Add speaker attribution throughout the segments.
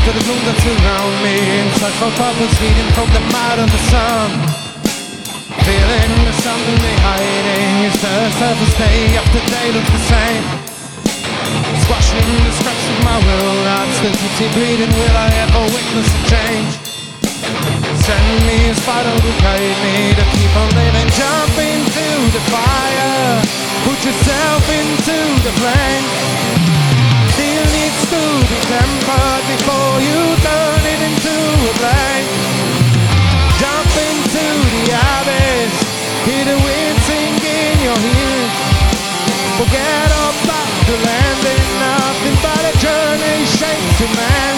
Speaker 1: to the gloom that surround me, in search for purpose leading from the mud and the sun. Feeling there's something they hiding, it's the surface day after day looks the same. Squashing the scraps of my will, I'm still keep bleeding, will I ever witness a change? Send me a spider to guide me, to keep on living. Jump into the fire, put yourself into the flame. Still needs to be tempered before you turn it into a flame. Jump into the abyss, hear the wind sing in your ears. Forget about the landing, nothing but a journey shapes a man.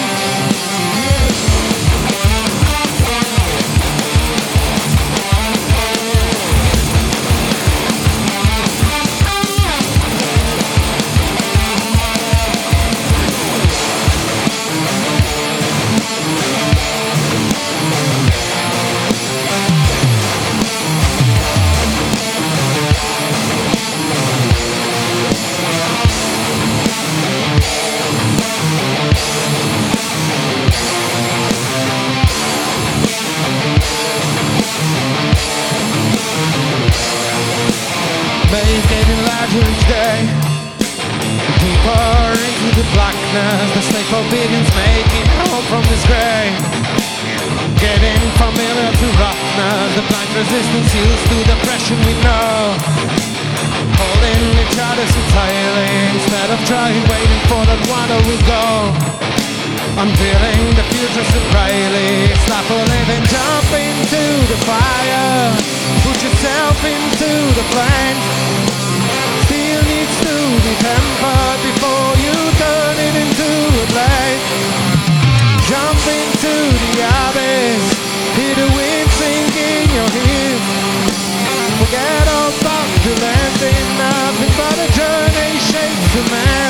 Speaker 1: It's getting larger each day, deeper into the blackness. The slave forbidden's making home from this grave. Getting familiar to roughness, the blind resistance used to the pressure we know. Holding each other so tightly, instead of trying, waiting for that one that will go. I'm feeling the future so brightly, it's not for living. Jump into the fire, put yourself into the flames. Still needs to be tempered before you turn it into a blade. Jump into the abyss, hear the wind sing in your ears. Forget about the landing, nothing but a journey shapes a man.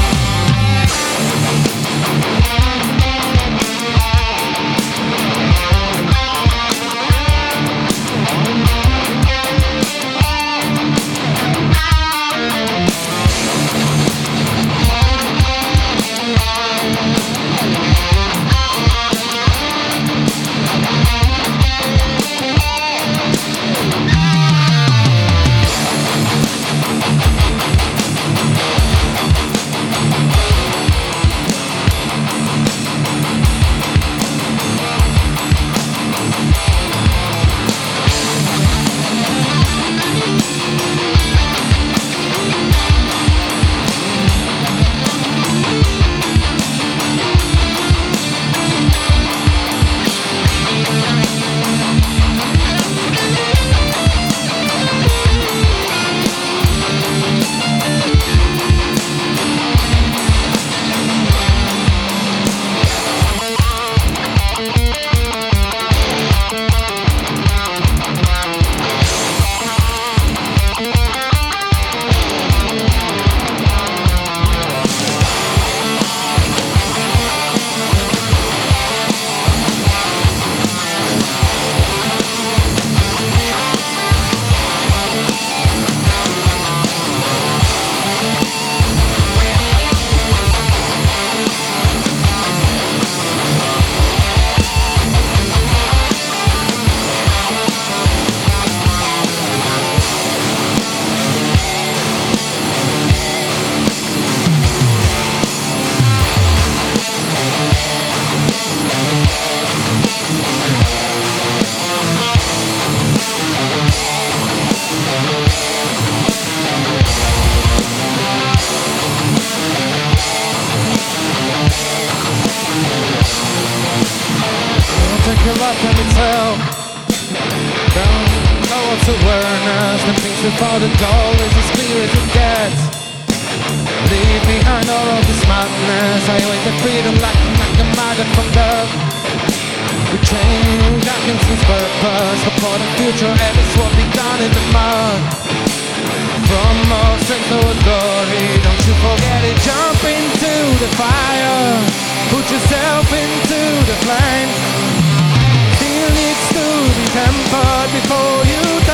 Speaker 1: Up in itself, don't know what's awareness. The things before the goal is as clear as it gets. Leave behind all of this madness. I await the freedom like a maggot from death. We train darkens his purpose, but for the future and it's what we've done in the mud. From more strength toward glory, don't you forget it. Jump into the fire, put yourself into the flames. Needs to be tempered before you